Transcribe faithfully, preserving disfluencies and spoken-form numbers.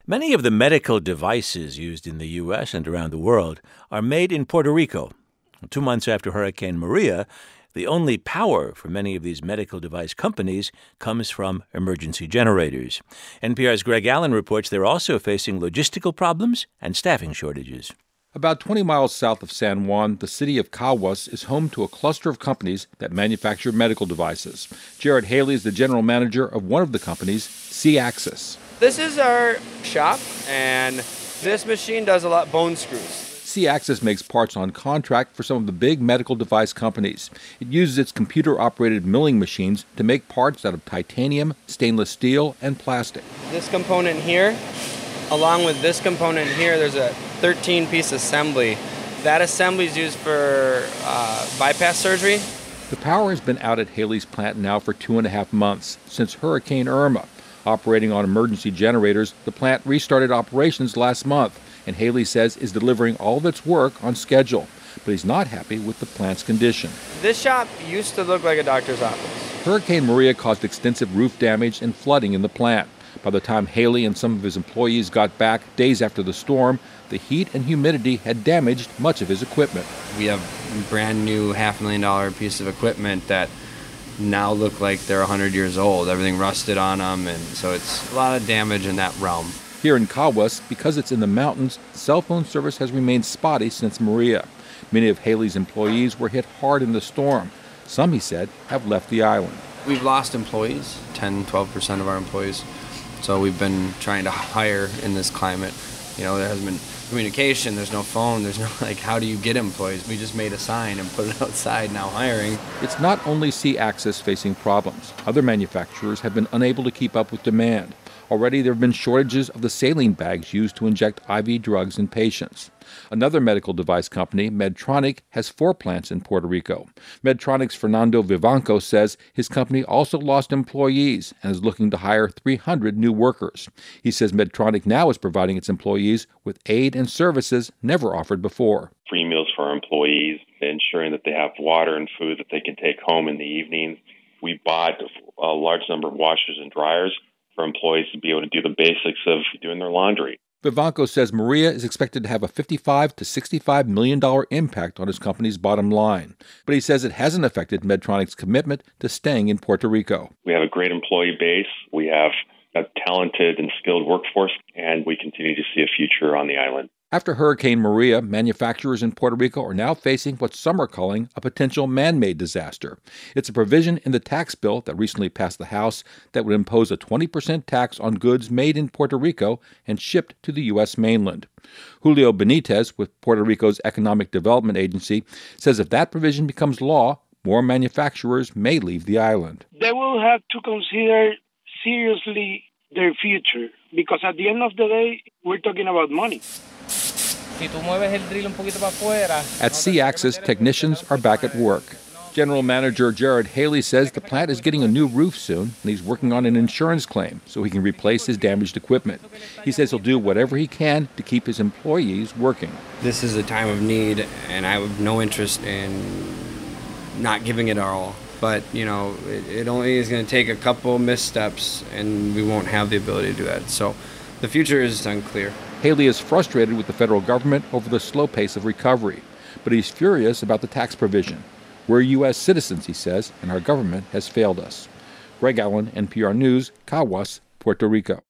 Many of the medical devices used in the U S and around the world are made in Puerto Rico. Two months after Hurricane Maria, the only power for many of these medical device companies comes from emergency generators. N P R's Greg Allen reports they're also facing logistical problems and staffing shortages. About twenty miles south of San Juan, the city of Caguas is home to a cluster of companies that manufacture medical devices. Jared Haley is the general manager of one of the companies, C-Axis. This is our shop, and this machine does a lot bone screws. C-Axis makes parts on contract for some of the big medical device companies. It uses its computer-operated milling machines to make parts out of titanium, stainless steel, and plastic. This component here, along with this component here, there's a thirteen-piece assembly. That assembly is used for uh, bypass surgery. The power has been out at Haley's plant now for two and a half months, since Hurricane Irma. Operating on emergency generators, the plant restarted operations last month, and Haley says is delivering all of its work on schedule. But he's not happy with the plant's condition. This shop used to look like a doctor's office. Hurricane Maria caused extensive roof damage and flooding in the plant. By the time Haley and some of his employees got back days after the storm, the heat and humidity had damaged much of his equipment. We have brand new half million dollar piece of equipment that now look like they're one hundred years old. Everything rusted on them, and so it's a lot of damage in that realm. Here in Caguas, because it's in the mountains, cell phone service has remained spotty since Maria. Many of Haley's employees were hit hard in the storm. Some, he said, have left the island. We've lost employees, ten, twelve percent of our employees. So we've been trying to hire in this climate. You know, there hasn't been communication, there's no phone, there's no, like, how do you get employees? We just made a sign and put it outside, now hiring. It's not only C-Axis facing problems. Other manufacturers have been unable to keep up with demand. Already there have been shortages of the saline bags used to inject I V drugs in patients. Another medical device company, Medtronic, has four plants in Puerto Rico. Medtronic's Fernando Vivanco says his company also lost employees and is looking to hire three hundred new workers. He says Medtronic now is providing its employees with aid and services never offered before. Free meals for our employees, ensuring that they have water and food that they can take home in the evenings. We bought a large number of washers and dryers for employees to be able to do the basics of doing their laundry. Vivanco says Maria is expected to have a fifty-five to sixty-five million dollars impact on his company's bottom line. But he says it hasn't affected Medtronic's commitment to staying in Puerto Rico. We have a great employee base. We have a talented and skilled workforce, and we continue to see a future on the island. After Hurricane Maria, manufacturers in Puerto Rico are now facing what some are calling a potential man-made disaster. It's a provision in the tax bill that recently passed the House that would impose a twenty percent tax on goods made in Puerto Rico and shipped to the U S mainland. Julio Benitez with Puerto Rico's Economic Development Agency says if that provision becomes law, more manufacturers may leave the island. They will have to consider seriously their future, because at the end of the day, we're talking about money. At C-Axis, technicians are back at work. General Manager Jared Haley says the plant is getting a new roof soon, and he's working on an insurance claim so he can replace his damaged equipment. He says he'll do whatever he can to keep his employees working. This is a time of need, and I have no interest in not giving it our all. But, you know, it, it only is going to take a couple missteps, and we won't have the ability to do that. So the future is unclear. Haley is frustrated with the federal government over the slow pace of recovery, but he's furious about the tax provision. We're U S citizens, he says, and our government has failed us. Greg Allen, N P R News, Caguas, Puerto Rico.